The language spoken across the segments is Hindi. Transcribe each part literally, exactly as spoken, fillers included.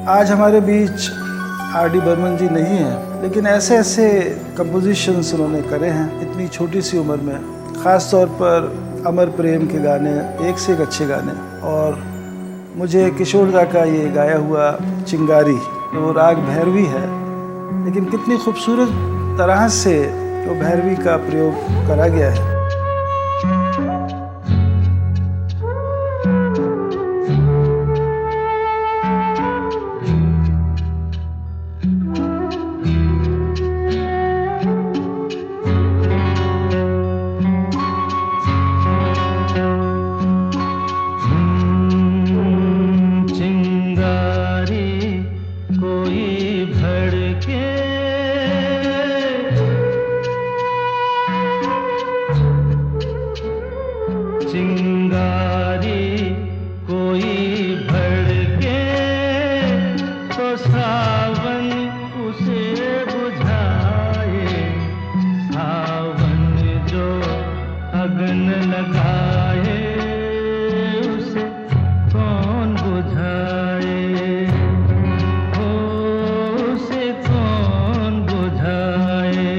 आज हमारे बीच आर डी बर्मन जी नहीं हैं, लेकिन ऐसे ऐसे कंपोजिशंस उन्होंने करे हैं इतनी छोटी सी उम्र में। ख़ास तौर पर अमर प्रेम के गाने, एक से एक अच्छे गाने। और मुझे किशोर दा का ये गाया हुआ चिंगारी, वो राग भैरवी है, लेकिन कितनी खूबसूरत तरह से वो भैरवी का प्रयोग करा गया है। चिंगारी कोई भड़के तो सावन उसे बुझाए, सावन जो अगन लगाए उसे कौन बुझाए, ओ उसे कौन बुझाए।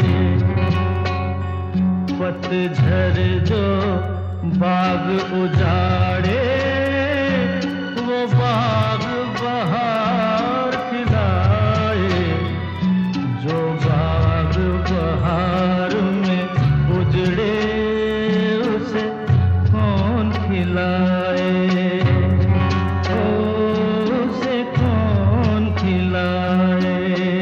पतझड़ जो बाग उजाड़े वो बाग बहार खिलाए, जो बाग बहार में उजड़े उसे कौन खिलाए, ओ उसे कौन खिलाए।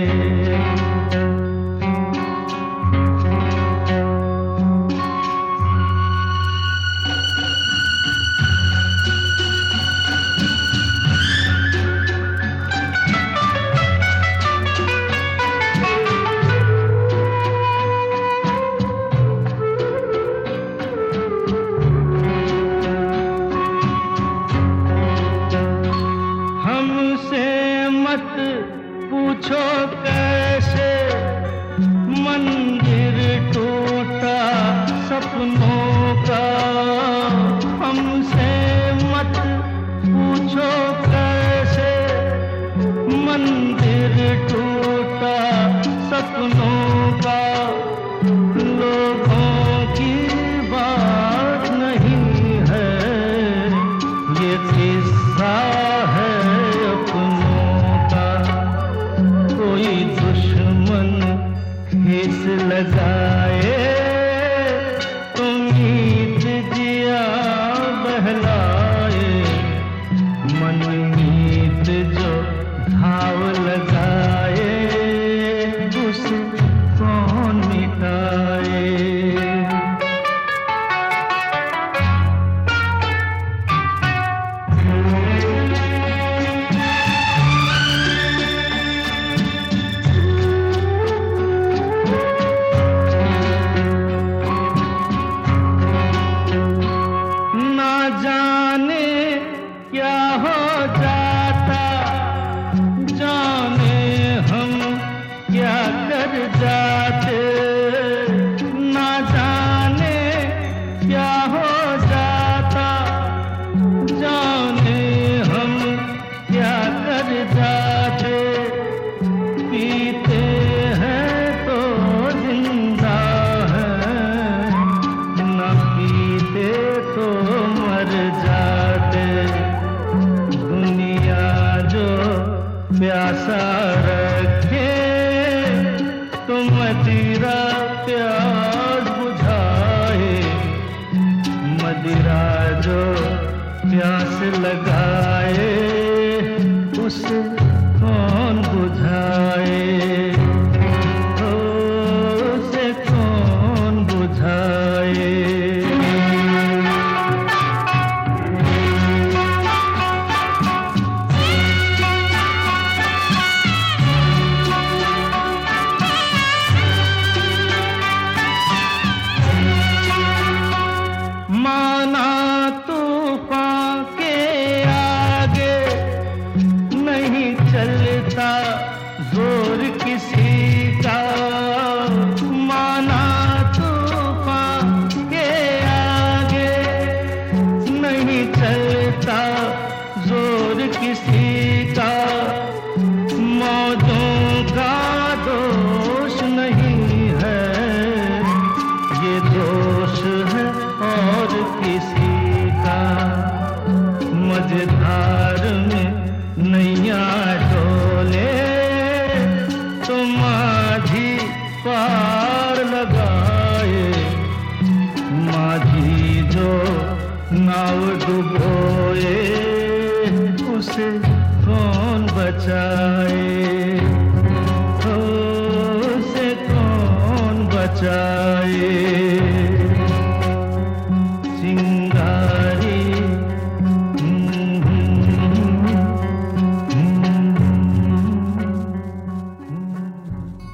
मत पूछो कैसे मंदिर टूटा सपनों का, हमसे मत पूछो कैसे मंदिर टूटा सपनों का। लोगों की बात नहीं है ये किस्सा है ठेस लगाए, उम्मीद जिया बहलाए, मनमीत जो घाव लगाए उसे कौन मिटाए। क्या हो जाता जाने हम क्या कर जाते, ना जाने क्या हो जाता जाने हम क्या कर जाते। पीते हैं तो जिंदा है, ना पीते तो मर जाते। दुनिया जो प्यासा रखे तो मदिरा प्यास बुझाए, मदिरा जो प्यास लगाए उसे कौन बुझाए, ओ उसे कौन बुझाए। माना तूफान के आगे नहीं चलता जोर किसी का, माना तूफान के आगे नहीं चलता जोर किसी का। माझी जो नाव डुबोए उसे कौन बचाए, हो उसे कौन बचाए।